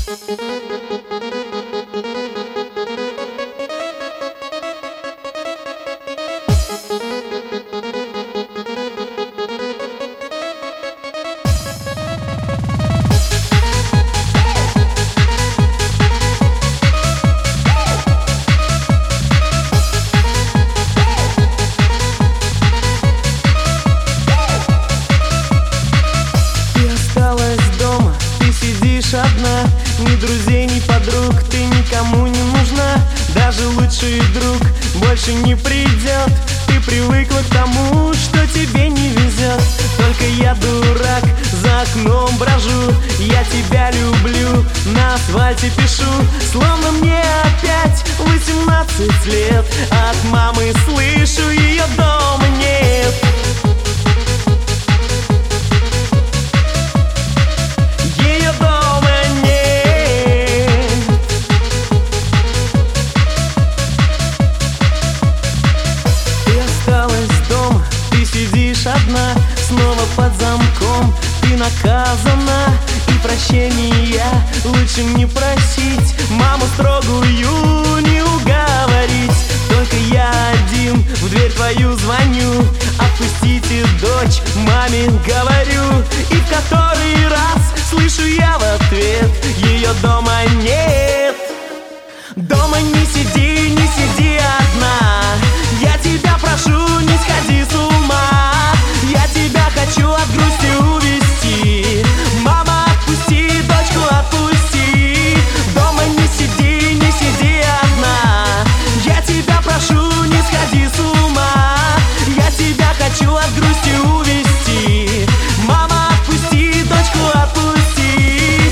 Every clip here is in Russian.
Одна, ни друзей, ни подруг, ты никому не нужна. Даже лучший друг больше не придет. Ты привыкла к тому, что тебе не везет. Только я дурак, за окном брожу. Я тебя люблю, на асфальте пишу. Словно мне опять 18 лет. От мамы слышу, ее дома нет. Одна, снова под замком, ты наказана. И прощения лучше не просить, маму строгую не уговорить. Только я один в дверь твою звоню. Отпустите дочь, маме говорю. И в который раз слышу я в ответ: ее дома нет. Дома не сиди одна. Я тебя прошу, не сходи с ума. Я тебя хочу от грусти увести. Мама, отпусти, дочку отпусти. Дома не сиди одна. Я тебя прошу, не сходи с ума. Я тебя хочу от грусти увести. Мама, отпусти, дочку отпусти.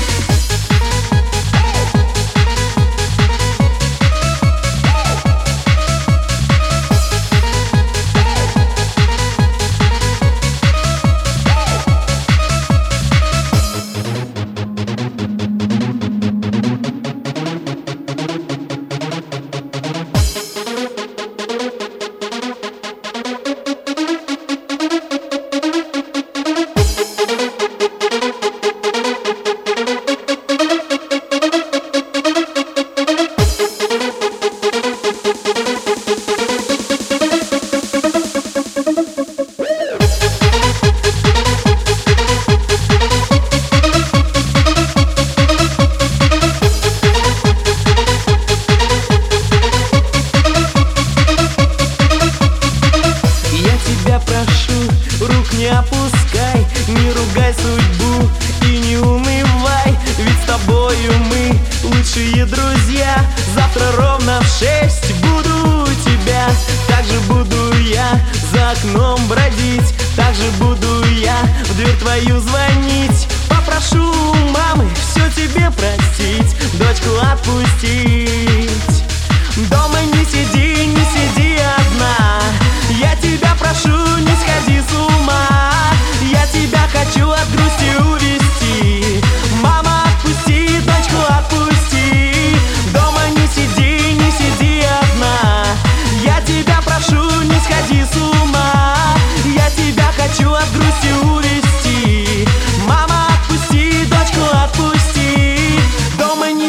Не опускай, не ругай судьбу и не унывай. Ведь с тобою мы лучшие друзья. Завтра ровно в 6 буду у тебя. Так же буду я за окном бродить. Так же буду я в дверь твою звонить. Попрошу у мамы все тебе простить, дочку отпустить. Дома не сиди одна. Я тебя прошу, не сходи с ума. Я тебя хочу от грусти увести. Мама, отпусти, дочку отпусти. Дома не сиди одна. Я тебя прошу, не сходи с ума. Я тебя хочу от грусти увести. Мама, отпусти, дочку отпусти. Дома не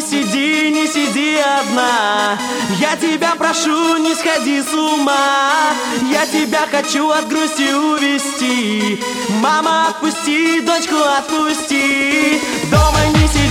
сиди одна. Я тебя прошу, не сходи с ума. Я тебя хочу от грусти увести. Мама, отпусти, дочку отпусти. Дома не сиди.